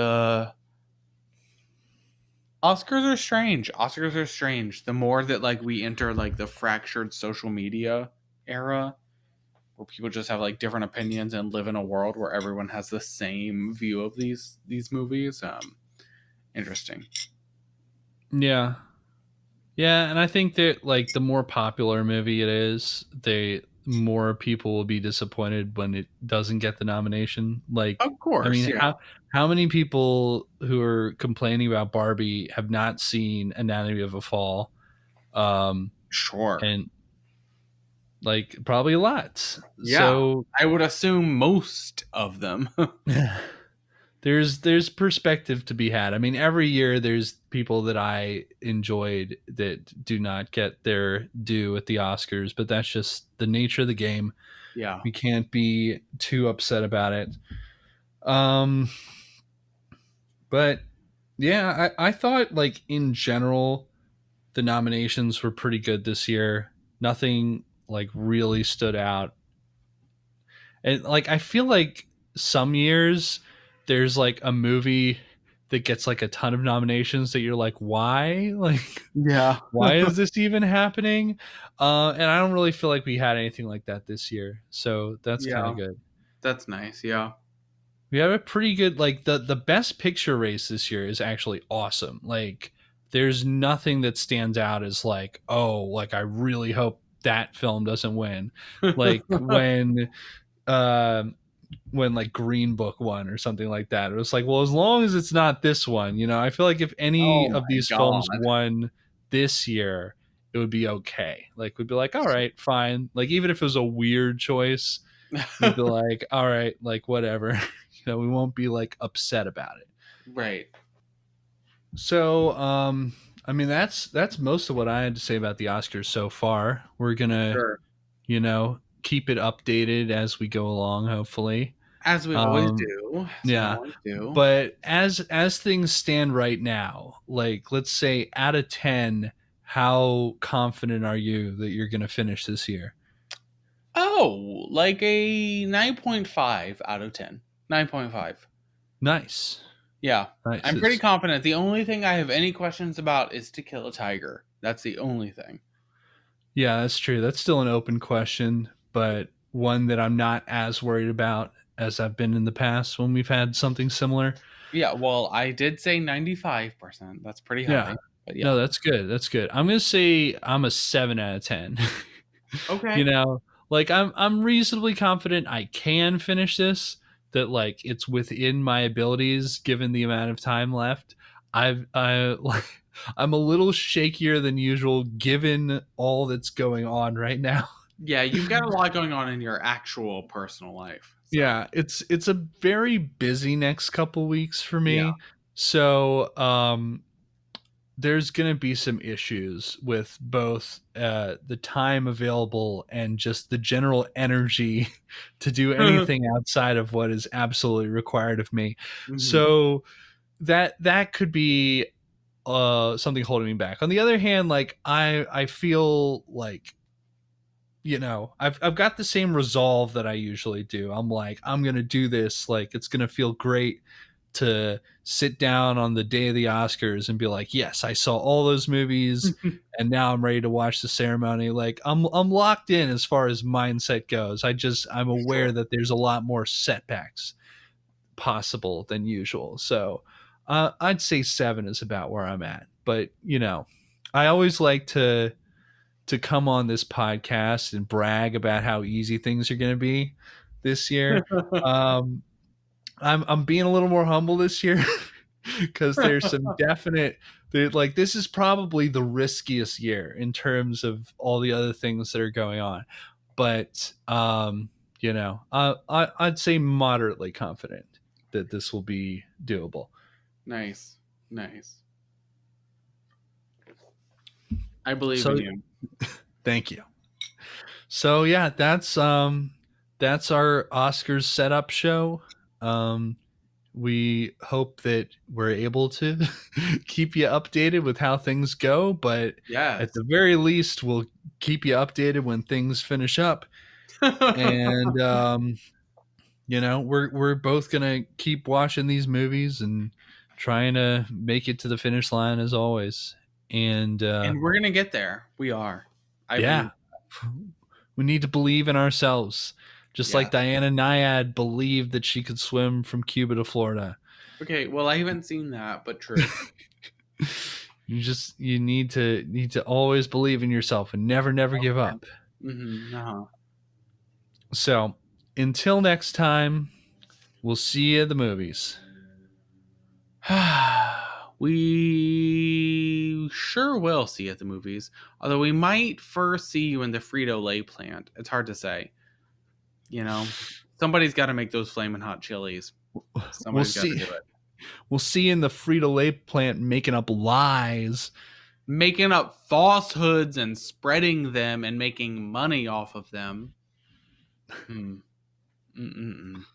Oscars are strange. Oscars are strange. The more that like we enter like the fractured social media era, where people just have like different opinions and live in a world where everyone has the same view of these movies. Interesting. Yeah. Yeah, and I think that like the more popular a movie it is, the more people will be disappointed when it doesn't get the nomination. Like, Of course, I mean, yeah. how many people who are complaining about Barbie have not seen Anatomy of a Fall? Sure. And like probably a lot. Yeah. So I would assume most of them. there's perspective to be had. I mean, every year there's people that I enjoyed that do not get their due at the Oscars, but that's just the nature of the game. Yeah. We can't be too upset about it. But yeah, I thought like in general the nominations were pretty good this year. Nothing like really stood out. And like I feel like some years there's like a movie that gets like a ton of nominations that you're like, why? Like, Yeah. why is this even happening? And I don't really feel like we had anything like that this year. So that's kind of good. That's nice. Yeah. We have a pretty good like the best picture race this year is actually awesome. Like there's nothing that stands out as like, oh, like I really hope that film doesn't win. Like when like Green Book won or something like that. It was like, well, as long as it's not this one, you know, I feel like if any of these films won this year, it would be okay. Like we'd be like, all right, fine. Like even if it was a weird choice, we'd be like, all right, like whatever. You know, we won't be like upset about it. Right. So, I mean, that's most of what I had to say about the Oscars so far. We're gonna, you know, keep it updated as we go along, hopefully, as we always do. Yeah, but as things stand right now, like let's say out of 10, how confident are you that you're gonna finish this year? Oh, like a 9.5 out of 10. 9.5. Nice. Yeah, nice. I'm pretty confident. The only thing I have any questions about is To Kill a Tiger. That's the only thing. Yeah, that's true. That's still an open question, but one that I'm not as worried about as I've been in the past when we've had something similar. Yeah, well, I did say 95%. That's pretty high. Yeah. But yeah. No, that's good. That's good. I'm going to say I'm a 7 out of 10. Okay. You know, like I'm reasonably confident I can finish this, that like it's within my abilities given the amount of time left. I'm a little shakier than usual given all that's going on right now. Yeah, you've got a lot going on in your actual personal life. So. Yeah, it's a very busy next couple weeks for me. Yeah. So there's going to be some issues with both the time available and just the general energy to do anything outside of what is absolutely required of me. Mm-hmm. So that could be something holding me back. On the other hand, like I feel like, you know, I've got the same resolve that I usually do. I'm like, I'm going to do this. Like, it's going to feel great to sit down on the day of the Oscars and be like, yes, I saw all those movies and now I'm ready to watch the ceremony. Like I'm locked in as far as mindset goes. I'm aware that there's a lot more setbacks possible than usual. So I'd say 7 is about where I'm at. But, you know, I always like to come on this podcast and brag about how easy things are going to be this year. I'm being a little more humble this year because there's some definite, like, this is probably the riskiest year in terms of all the other things that are going on. But, you know, I'd say moderately confident that this will be doable. Nice. I believe in you. Thank you. So yeah, that's that's our Oscars setup show. We hope that we're able to keep you updated with how things go, but at the very least, we'll keep you updated when things finish up. And we're both gonna keep watching these movies and trying to make it to the finish line as always. And we're gonna get there. We are. We need to believe in ourselves. Just like Diana Nyad believed that she could swim from Cuba to Florida. Okay, well, I haven't seen that, but true. You need to always believe in yourself and never give up. Mm-hmm. Uh-huh. So until next time, we'll see you at the movies. We sure will see you at the movies. Although we might first see you in the Frito-Lay plant. It's hard to say. Somebody's got to make those flaming hot chilies. Somebody's got to do it. We'll see you in the Frito-Lay plant making up lies. Making up falsehoods and spreading them and making money off of them.